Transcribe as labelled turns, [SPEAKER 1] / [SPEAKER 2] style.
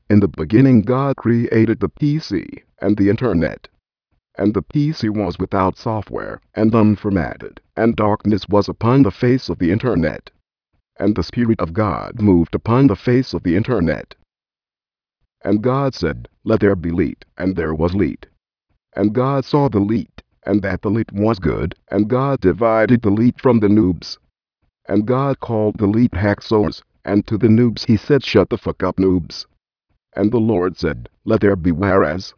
[SPEAKER 1] In the beginning God created the PC and the internet. And the PC was without software and unformatted, and darkness was upon the face of the internet. And the Spirit of God moved upon the face of the internet. And God said, "Let there be light," and there was light. And God saw the light, and that the light was good, and God divided the light from the noobs. And God called the light hacksaws, and to the noobs he said, "Shut the fuck up, noobs." And the Lord said, "Let there be whereas."